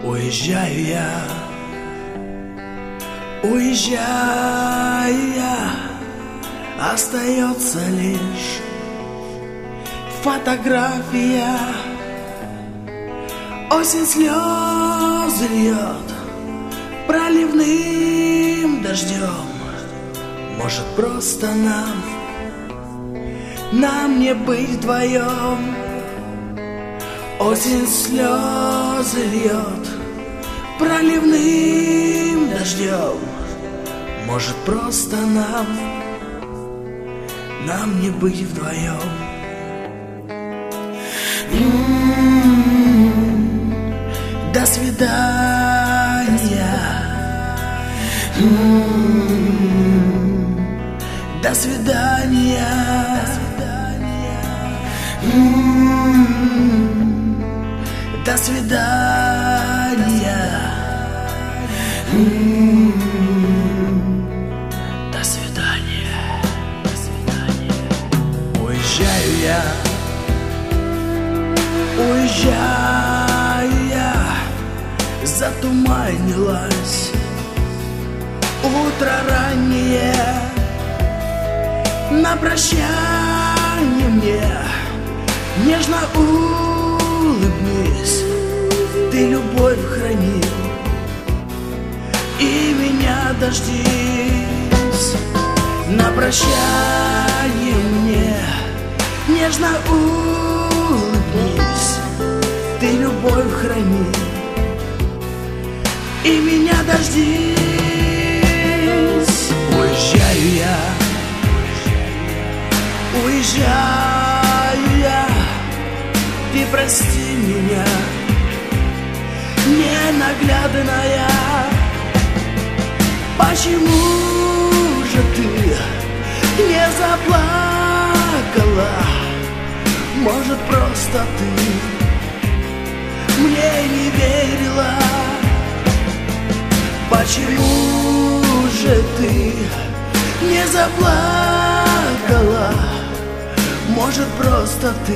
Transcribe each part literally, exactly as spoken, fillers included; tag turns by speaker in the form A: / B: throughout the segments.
A: Уезжаю я, уезжаю я, остается лишь фотография. Осень слезы льет проливным дождем. Может, просто нам, нам не быть вдвоем. Осень слезы льет проливным дождем. Может, просто нам, нам не быть вдвоем. М-м-м, до свидания. М-м-м, до свидания. М-м-м, до свидания. М-м-м, до свидания. До свидания. Уезжаю я, уезжаю я, затуманилось утро раннее. На прощание мне нежно улыбнись. Ты любовь хранил и меня дождись. На прощание мне нежно улыбнись. Ты любовь хранил и меня дождись. Уезжаю я, уезжаю я, ты прости меня, ненаглядная. Почему же ты не заплакала? Может, просто ты мне не верила? Почему же ты не заплакала? Может, просто ты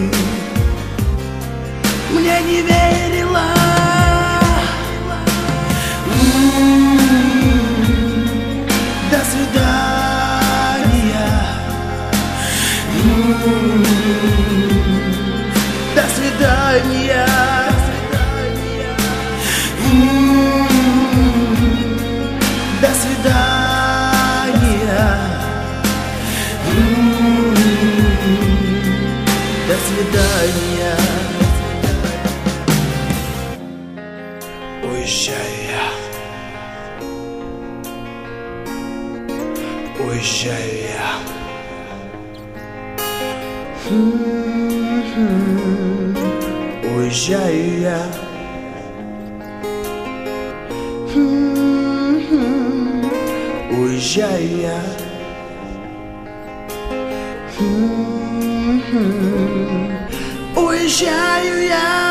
A: мне не верила? М-м-м, до свидания. М-м-м, до свидания. М-м-м, до свидания. М-м-м, до свидания. Уезжаю я, уезжаю я. М-м-м, уезжаю я. М-м-м, уезжаю я. М-м-м, уезжаю я.